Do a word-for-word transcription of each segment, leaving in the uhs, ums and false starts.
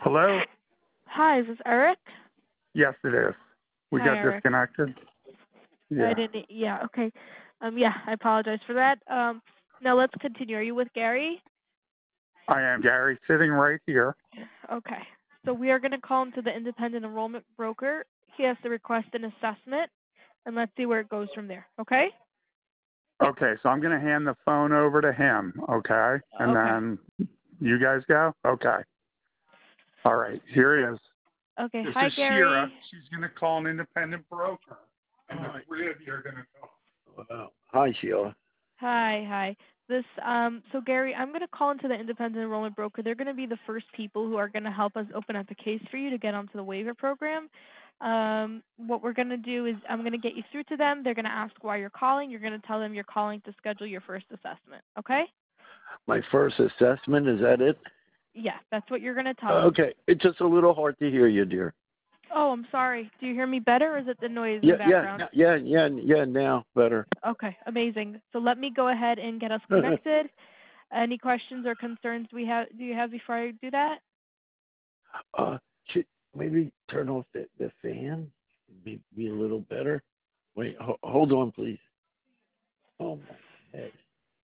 Hello? Hi, is this Eric? Yes, it is. We Hi, got Eric. disconnected? I Yeah. didn't. Yeah. Okay. Um. Yeah. I apologize for that. Um. Now let's continue. Are you with Gary? I am Gary, sitting right here. Okay. So we are going to call him to the independent enrollment broker. He has to request an assessment, and let's see where it goes from there. Okay? Okay, so I'm going to hand the phone over to him, okay? And Okay. then you guys go? Okay. All right, here he is. Okay. This Hi, is Shira. Gary. She's going to call an independent broker. And the three of you are going to talk. Wow. Hi, Sheila. Hi. Hi. This. Um. So Gary, I'm going to call into the independent enrollment broker. They're going to be the first people who are going to help us open up the case for you to get onto the waiver program. Um, what we're going to do is I'm going to get you through to them. They're going to ask why you're calling. You're going to tell them you're calling to schedule your first assessment. Okay? My first assessment, is that it? Yeah, that's what you're going to tell them. Okay. It's just a little hard to hear you, dear. Oh, I'm sorry. Do you hear me better, or is it the noise in Yeah, the background? yeah, yeah, yeah, yeah, now better. Okay, amazing. So let me go ahead and get us connected. Any questions or concerns we have? Do you have before I do that? uh, should maybe turn off the, the fan? Be, be a little better. Wait, ho- hold on, please. Oh, my head.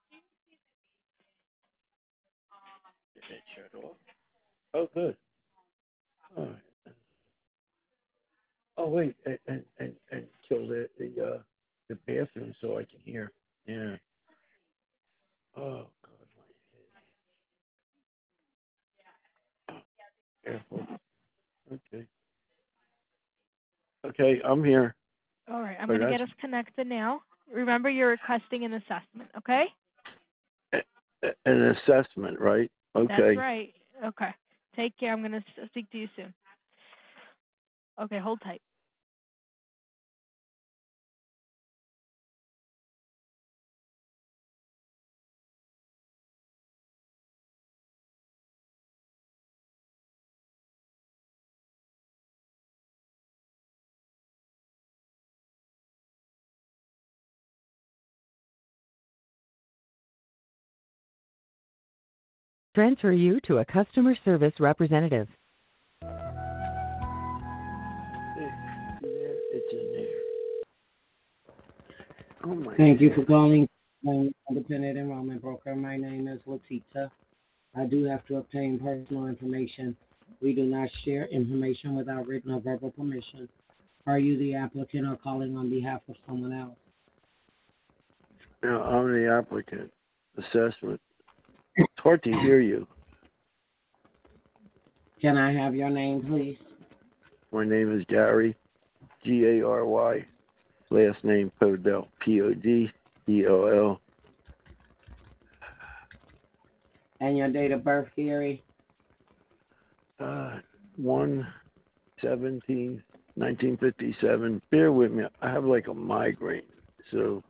Did it shut off? Oh, good. All right. Oh, wait, and, and, and, and kill the, the, uh, the bathroom so I can hear. Yeah. Oh, God, my head. Careful. Okay. Okay, I'm here. All right, I'm Oh, going to that's get us connected now. Remember, you're requesting an assessment, okay? a- a- an assessment, right? Okay. That's right. Okay. Take care. I'm going to speak to you soon. Okay, hold tight. Transfer you to a customer service representative. It- there, it's in there. Oh my. Thank you for calling um, Independent Enrollment Broker. My name is Latita. I do have to obtain personal information. We do not share information without written or verbal permission. Are you the applicant or calling on behalf of someone else? No, I'm the applicant. Assessment. It's hard to hear you. Can I have your name, please? My name is Gary, G A R Y. Last name Podell, P O D E O L. And your date of birth, Gary? Uh, one seventeen nineteen fifty seven. Bear with me. I have like a migraine, so.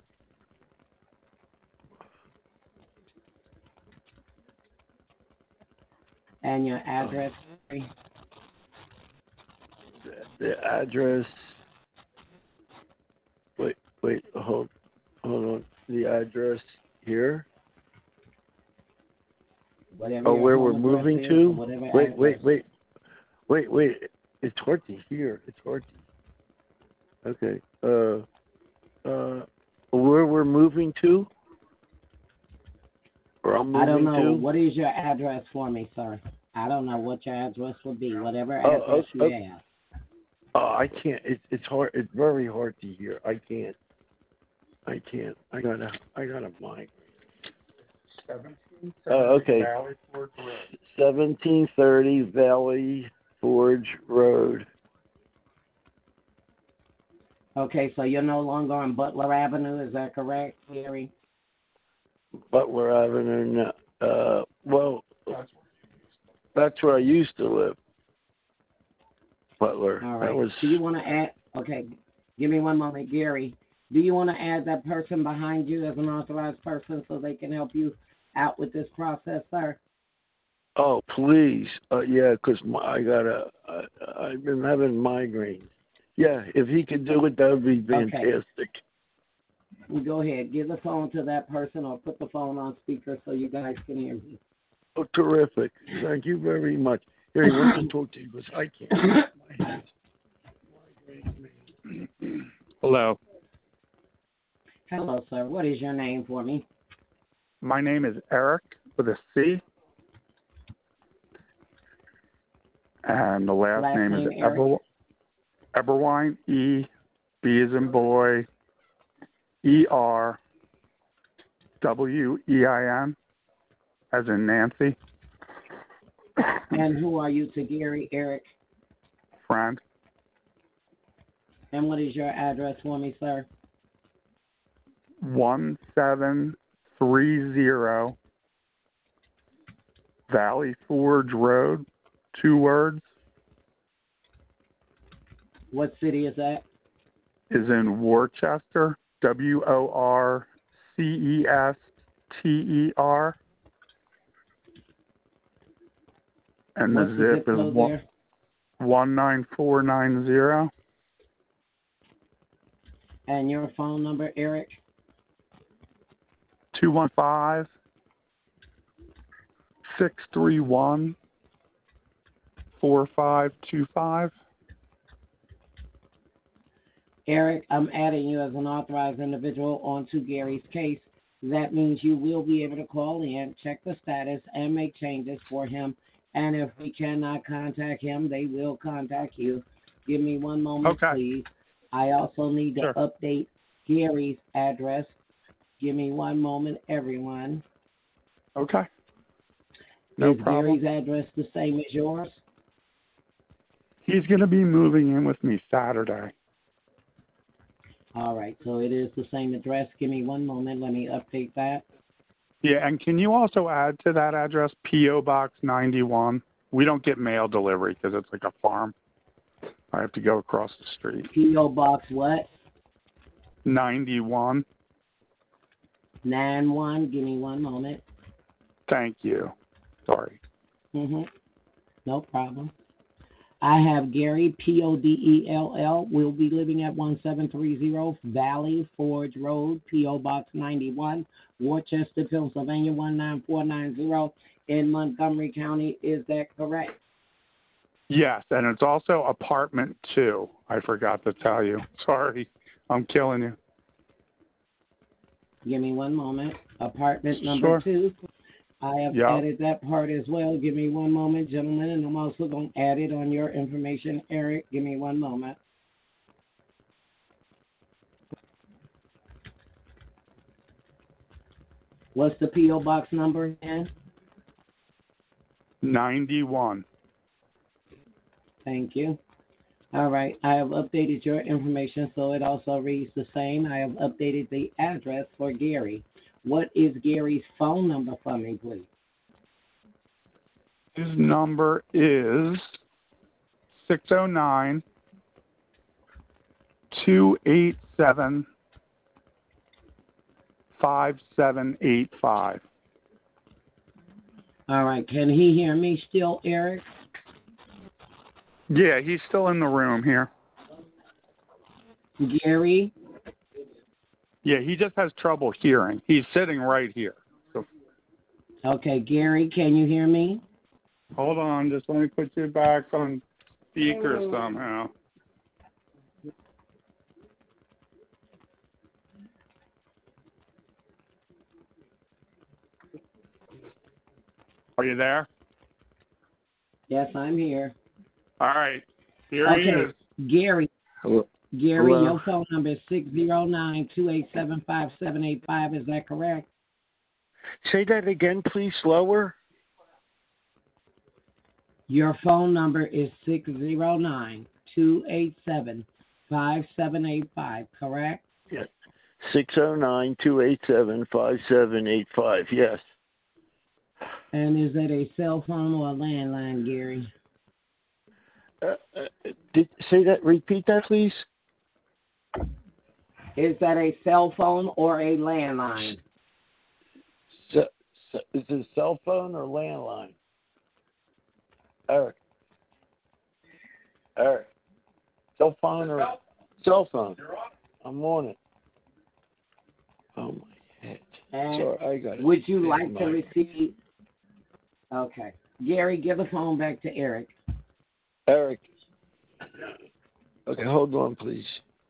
And your address, Gary? The, the address. Wait, wait, hold, hold on. The address here. Whatever Oh, your where home we're address moving is, to? or whatever Wait, address. wait, wait, wait, wait. It's hard to hear. It's hard to. Okay. Uh, uh, where we're moving to? Or I'm moving I don't know. to? What is your address for me, sir? I don't know what your address would be. Whatever Oh, address oh, you oh. have. Oh, I can't. It, it's hard. It's very hard to hear. I can't. I can't. I got a. I got a mic. seventeen Oh, okay. Valley Forge Road. seventeen thirty Valley Forge Road. Okay, so you're no longer on Butler Avenue, is that correct, Gary? Butler Avenue. No, uh, well, That's that's where I used to live. Butler. All right. That was. Do you want to add, okay, give me one moment, Gary. Do you want to add that person behind you as an authorized person so they can help you out with this process, sir? Oh, please. Uh, yeah, 'cause my I got a. I, I've been having migraines. Yeah, if he could do it, that would be fantastic. Okay. Go ahead. Give the phone to that person or put the phone on speaker so you guys can hear me. Oh, terrific. Thank you very much. Gary wants to talk to you, but I can't. My head. Hello. Hello, sir. What is your name for me? My name is Eric with a C. And the last, Last name, name, is Eric? Eber, Eberwine, E, B as in boy, E R, W E I N, as in Nancy. And who are you to Gary, Eric? Friend. And what is your address for me, sir? one seven three zero Valley Forge Road, two words, What city is that? is in Worcester, W O R C E S T E R. And What's the the zip zip is code one, there? one nine four nine zero. And your phone number, Eric? two one five, six three one, four five two five. Eric, I'm adding you as an authorized individual onto Gary's case. That means you will be able to call in, check the status, and make changes for him. And if we cannot contact him, they will contact you. Give me one moment, Okay. please. I also need to Sure. update Gary's address. Give me one moment, everyone. Okay. No Is problem. Gary's address the same as yours? He's going to be moving in with me Saturday. All right, so it is the same address. Give me one moment. Let me update that. Yeah, and can you also add to that address P O Box ninety-one? We don't get mail delivery because it's like a farm. I have to go across the street. P O Box what? ninety-one. nine one. Give me one moment. Thank you. Sorry. Mm-hmm. No problem. I have Gary, P O D E L L, will be living at one seven three zero Valley Forge Road, P O Box ninety-one, Worcester, Pennsylvania, one nine four nine zero in Montgomery County. Is that correct? Yes, and it's also apartment two. I forgot to tell you. Sorry. I'm killing you. Give me one moment. Apartment number Sure. two. I have Yep. added that part as well. Give me one moment, gentlemen, and I'm also going to add it on your information, Eric. Give me one moment. What's the P O Box number again? ninety-one. Thank you. All right. I have updated your information so it also reads the same. I have updated the address for Gary. What is Gary's phone number for me, please? His number is six oh nine, two eight seven, five seven eight five. All right. Can he hear me still, Eric? Yeah, he's still in the room here. Gary? Yeah, he just has trouble hearing. He's sitting right here. So Okay, Gary, can you hear me? hold on, just let me put you back on speaker somehow. Are you there? Yes, I'm here. All right. Here he Okay, is. Gary. Hello. Gary, Hello. your phone number is six zero nine, two eight seven, five seven eight five. Is that correct? Say that again, please, slower. Your phone number is six zero nine, two eight seven, five seven eight five, correct? Yes. six oh nine, two eight seven, five seven eight five, yes. And is that a cell phone or a landline, Gary? Uh, uh, did, say that, repeat that, please. Is that a cell phone or a landline? So, so, is it a cell phone or landline? Eric. Eric. Cell phone or cell phone? I'm on it. Oh my head. And Sorry, I got it. would you Yeah, like to my- receive? Okay. Gary, give the phone back to Eric. Eric. Okay, hold on, please.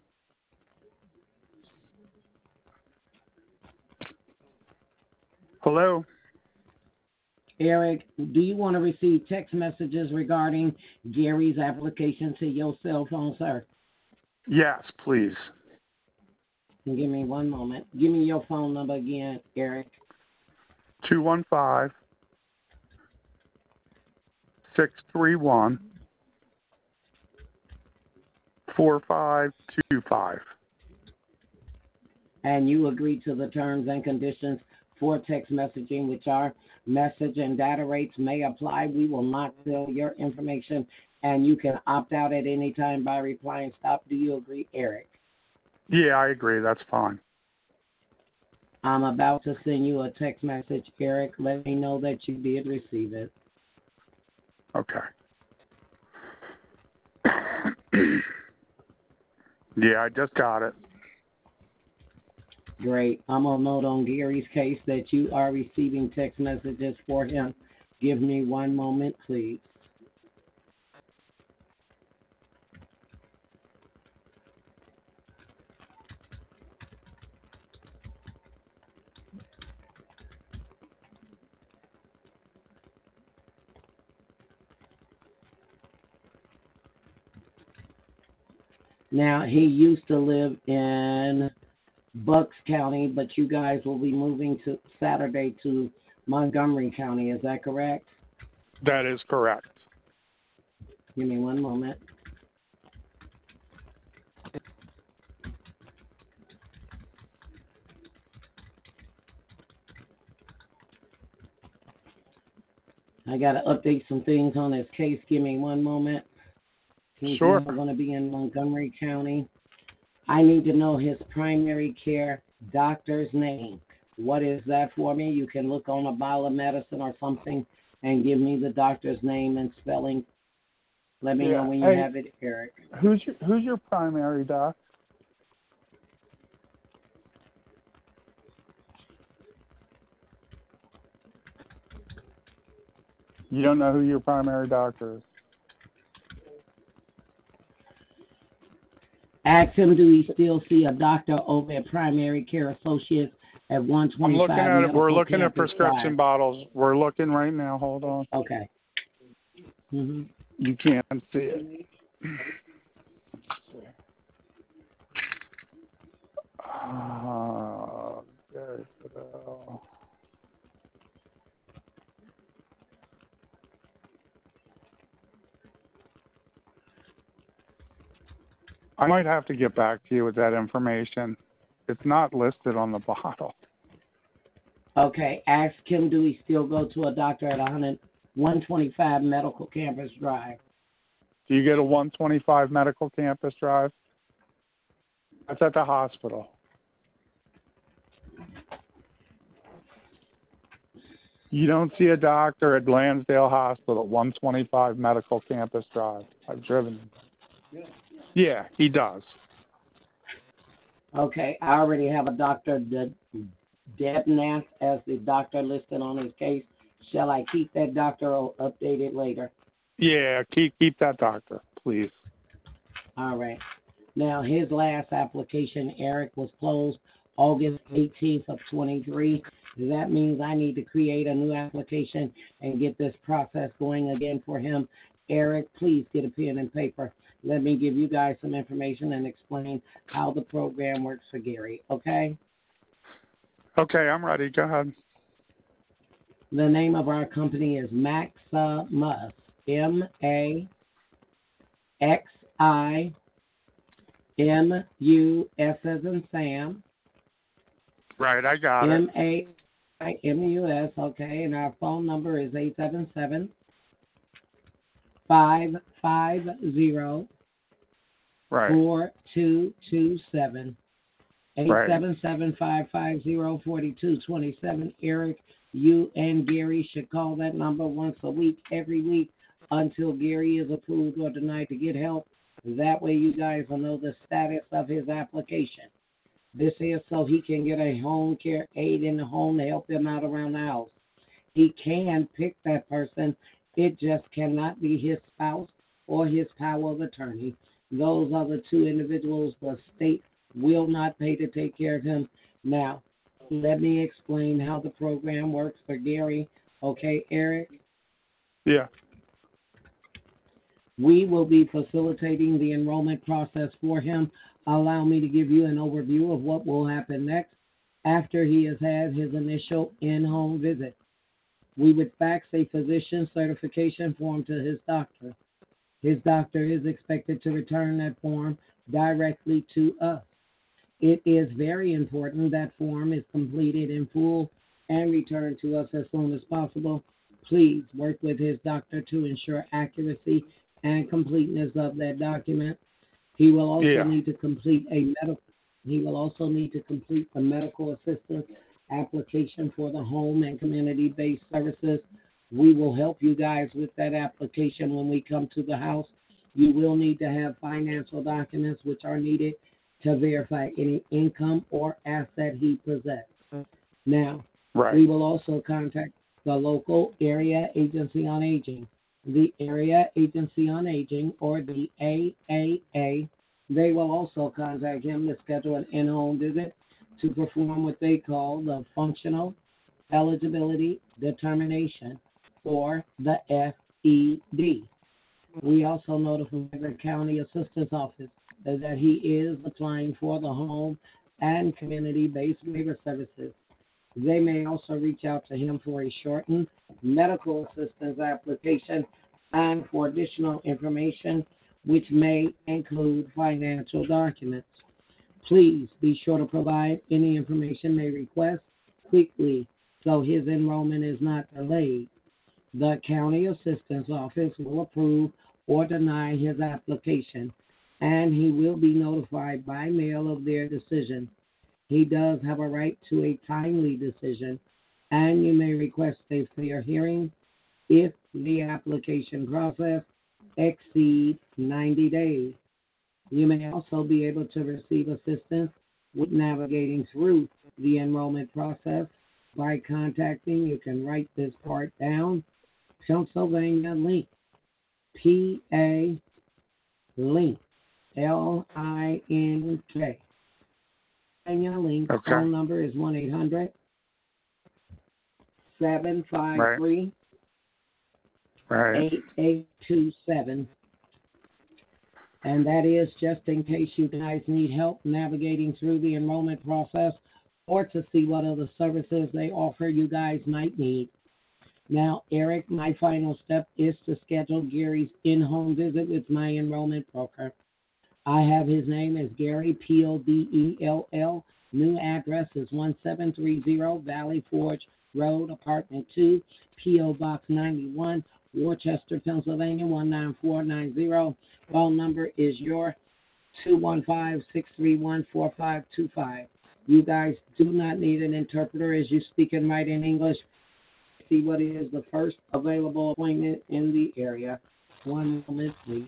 Hello? Eric, do you want to receive text messages regarding Gary's application to your cell phone, sir? Yes, please. Give me one moment. Give me your phone number again, Eric. two one five, six three one, four five two five. And you agree to the terms and conditions for text messaging, which are message and data rates may apply. We will not sell your information, and you can opt out at any time by replying stop. Do you agree, Eric? Yeah, I agree. That's fine. I'm about to send you a text message, Eric. Let me know that you did receive it. Okay. Yeah, I just got it. Great. I'm going to note on Gary's case that you are receiving text messages for him. Give me one moment, please. Now, he used to live in Bucks County, but you guys will be moving to Saturday to Montgomery County. Is that correct? That is correct. Give me one moment. I got to update some things on his case. Give me one moment. He's Sure. now going to be in Montgomery County. I need to know his primary care doctor's name. What is that for me? You can look on a bottle of medicine or something and give me the doctor's name and spelling. Let me Yeah. know when you Hey, have it, Eric. Who's your Who's your primary doc? You don't know who your primary doctor is. Ask him, do he still see a doctor over at Primary Care Associates at one I'm twenty-five looking at it. Medical We're looking at Campus prescription Drive? bottles. We're looking right now. Hold on. Okay. Mm-hmm. You can't see it. Uh, there's the- I might have to get back to you with that information. It's not listed on the bottle. Okay. Ask him, do he still go to a doctor at one twenty-five Medical Campus Drive? Do you get a one twenty-five Medical Campus Drive? That's at the hospital. You don't see a doctor at Lansdale Hospital, one twenty-five Medical Campus Drive. I've driven him. Yeah, he does. Okay. I already have a Doctor De- Debnath as the doctor listed on his case. Shall I keep that doctor or update it later? Yeah, keep keep that doctor, please. All right. Now, his last application, Eric, was closed August eighteenth of twenty-three. That means I need to create a new application and get this process going again for him. Eric, please get a pen and paper. Let me give you guys some information and explain how the program works for Gary, okay? Okay, I'm ready. Go ahead. The name of our company is Maximus, M A X I M U S as in Sam. Right, I got M it. A I M U S, okay, and our phone number is eight seven seven, five five zero, Right. four two two seven. eight seven seven, five five zero, four two two seven. Eric, you and Gary should call that number once a week, every week, until Gary is approved or denied to get help. That way you guys will know the status of his application. This is so he can get a home care aid in the home to help him out around the house. He can pick that person. It just cannot be his spouse or his power of attorney. Those are the two individuals the state will not pay to take care of him. Now, let me explain how the program works for Gary. Okay, Eric? Yeah. We will be facilitating the enrollment process for him. Allow me to give you an overview of what will happen next after he has had his initial in-home visit. We would fax a physician certification form to his doctor. His doctor is expected to return that form directly to us. It is very important that form is completed in full and returned to us as soon as possible. Please work with his doctor to ensure accuracy and completeness of that document. He will also Yeah. need to complete a medical. He will also need to complete the medical assistance application for the home and community-based services. We will help you guys with that application when we come to the house. You will need to have financial documents which are needed to verify any income or asset he possesses. Now, Right. we will also contact the local area agency on aging. The Area Agency on Aging, or the A A A, they will also contact him to schedule an in-home visit to perform what they call the Functional Eligibility Determination, or the F E D. We also notify the County Assistance Office that he is applying for the home and community-based waiver services. They may also reach out to him for a shortened medical assistance application and for additional information, which may include financial documents. Please be sure to provide any information they request quickly so his enrollment is not delayed. The County Assistance Office will approve or deny his application, and he will be notified by mail of their decision. He does have a right to a timely decision, and you may request a fair hearing if the application process exceeds ninety days. You may also be able to receive assistance with navigating through the enrollment process by contacting, you can write this part down, Pennsylvania Link, P A Link, L I N K. Pennsylvania Link, Okay. phone number is one eight hundred, seven five three, Right. eight eight two seven. And that is just in case you guys need help navigating through the enrollment process or to see what other services they offer you guys might need. Now, Eric, my final step is to schedule Gary's in-home visit with my enrollment broker. I have his name as Gary, P O D E L L. New address is one seven three zero Valley Forge Road, Apartment two, P O Box ninety-one, Worcester, Pennsylvania, one nine four nine zero. Phone number is your two one five, six three one, four five two five. You guys do not need an interpreter as you speak and write in English. See what is the first available appointment in the area. One moment, please.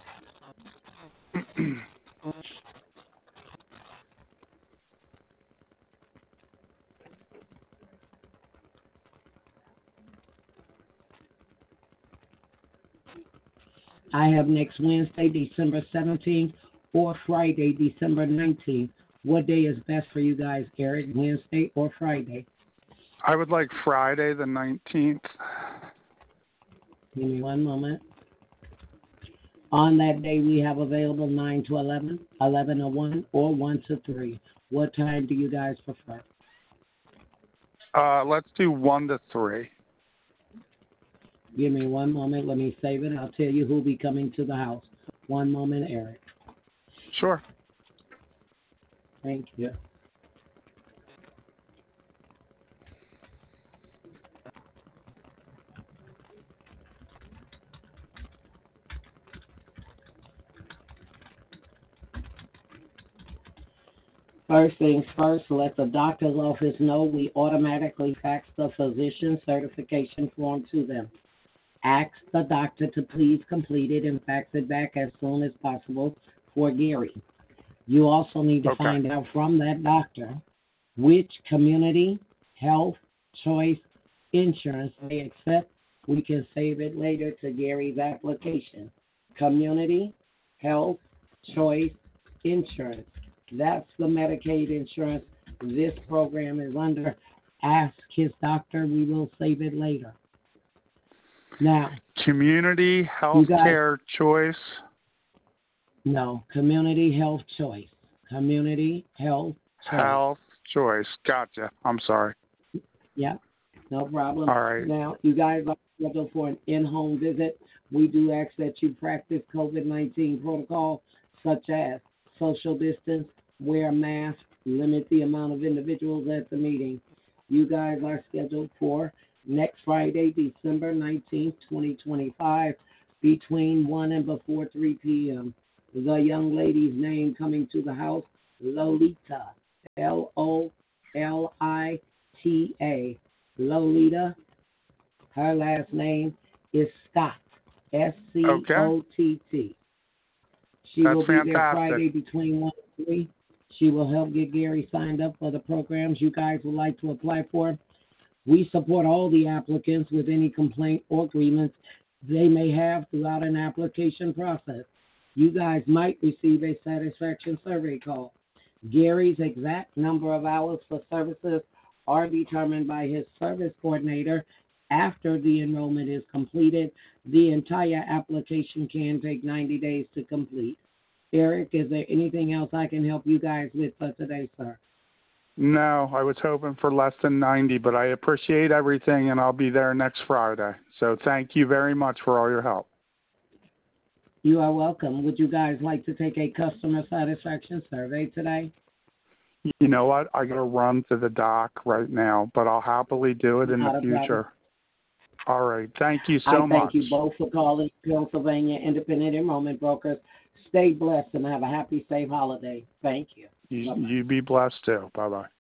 I have next Wednesday, December seventeenth, or Friday, December nineteenth. What day is best for you guys, Eric, Wednesday or Friday? I would like Friday the nineteenth. Give me one moment. On that day, we have available nine to eleven, eleven to one, or one to three. What time do you guys prefer? Uh, let's do one to three. Give me one moment. Let me save it. I'll tell you who'll be coming to the house. One moment, Eric. Sure. Thank you. First things first, let the doctor's office know we automatically fax the physician certification form to them. Ask the doctor to please complete it and fax it back as soon as possible for Gary. You also need to Okay. find out from that doctor which community health choice insurance they accept, we can save it later to Gary's application. Community Health Choice Insurance. That's the Medicaid insurance this program is under. Ask his doctor. We will save it later. Now, Community health guys- care choice. no, Community Health Choice. Community Health Choice. Health choice. Gotcha. I'm sorry. Yeah, no problem. All right. Now, you guys are scheduled for an in-home visit. We do ask that you practice COVID nineteen protocol, such as social distance, wear a mask, limit the amount of individuals at the meeting. You guys are scheduled for next Friday, December nineteenth, twenty twenty-five, between one and before three p.m. The young lady's name coming to the house, Lolita, L O L I T A. Lolita. Her last name is Scott, S C O T T. She That's will be fantastic. there Friday between one and three. She will help get Gary signed up for the programs you guys would like to apply for. We support all the applicants with any complaint or grievance they may have throughout an application process. You guys might receive a satisfaction survey call. Gary's exact number of hours for services are determined by his service coordinator after the enrollment is completed. The entire application can take ninety days to complete. Eric, is there anything else I can help you guys with for today, sir? No, I was hoping for less than ninety, but I appreciate everything, and I'll be there next Friday. So thank you very much for all your help. You are welcome. Would you guys like to take a customer satisfaction survey today? You know what? I got to run to the dock right now, but I'll happily do it in Not the a future. problem. All right. Thank you so I thank much. you both for calling Pennsylvania Independent Enrollment Brokers. Stay blessed and have a happy, safe holiday. Thank you. You, Bye-bye. you be blessed too. Bye-bye.